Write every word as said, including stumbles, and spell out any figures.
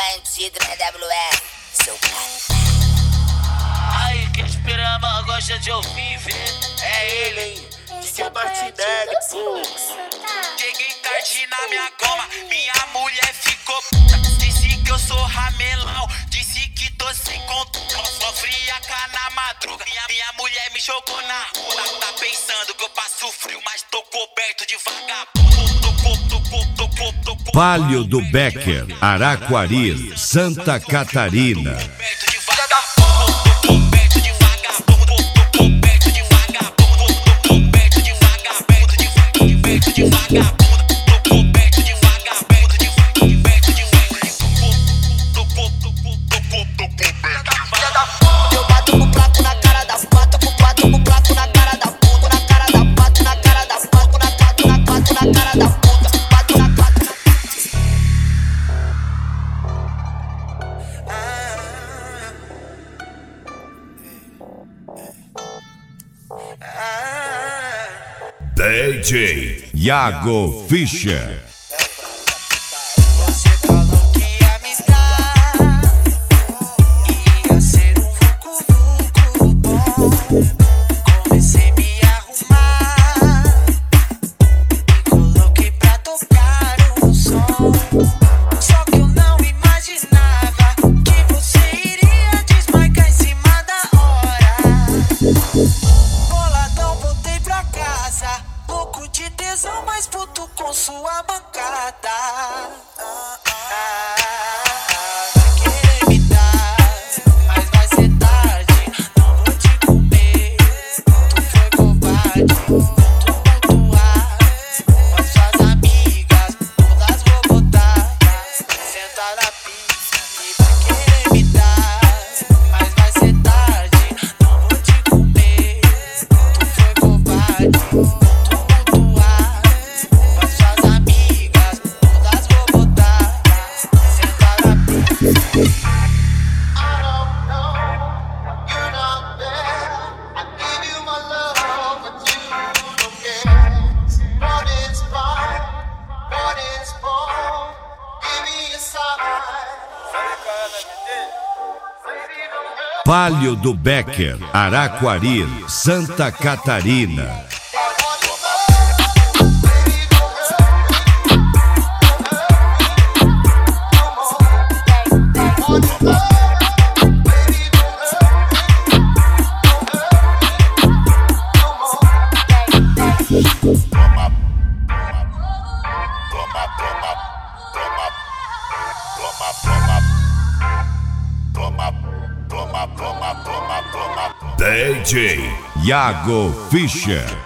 bandido na W R, seu cara. Aí, quem esperama gosta de ouvir, vê. É ele, hein? Esse é o Batideg, Cheguei tarde na minha goma, minha mulher ficou puta. Disse que eu sou ramelão, disse que tô sem controle. Sofria cá na madruga, minha, minha mulher me jogou na rua. Tá pensando que eu passo frio, mas tô coberto de vagabundo. Tô, tô, tô, tô, tô, tô, tô, Palio do Becker, Araquari, Santa Catarina. Eu bato com placo na cara da pato, com quatro com placo na cara da puta, na cara da pato, na cara da pato, na quatro na quatro na cara da puta, pato na quatro na D J Iago Fischer. Você falou que ia me dar, ia ser um vucu-vucu bom. Comecei a me arrumar e coloquei pra tocar um som. Só que eu não imaginava que você iria desmarcar em cima da hora. Boladão, voltei pra casa, louco de tesão, mas puto com sua bancada. Ah, ah, vai querer me dar, mas vai ser tarde. Não vou te comer, tu foi covarde. Tu pontuar com as suas amigas, todas vou botar. Senta na pista e vai querer me dar, mas vai ser tarde. Não vou te comer, tu foi covarde. Palio do Becker, Araquari, Santa Catarina. D J Iago Fischer.